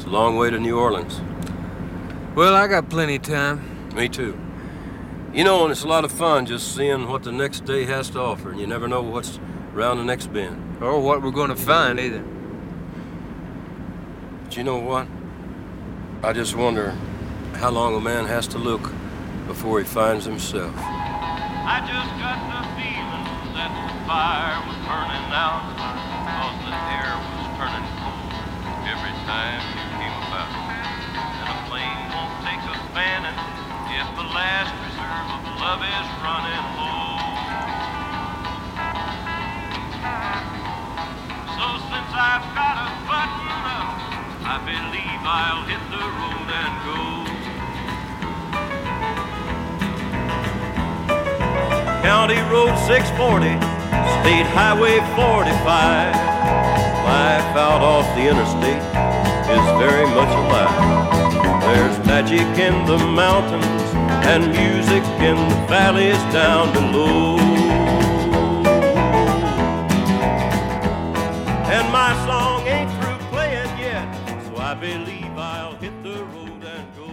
It's a long way to New Orleans. Well, I got plenty of time. Me too. You know, and it's a lot of fun just seeing what the next day has to offer, and you never know what's around the next bend. Or what we're gonna find, either. But you know what? I just wonder how long a man has to look before he finds himself. I just got the feeling that the fire was burning out, cause the air was turning cold every time you came about. And a flame won't take a fanning if the last reserve of love is running low. So since I've got a button up, I believe I'll hit the road and go. County Road 640, State Highway 45. Life out off the interstate is very much alive. There's magic in the mountains and music in the valleys down below. And my song ain't through playing yet, so I believe I'll hit the road and go.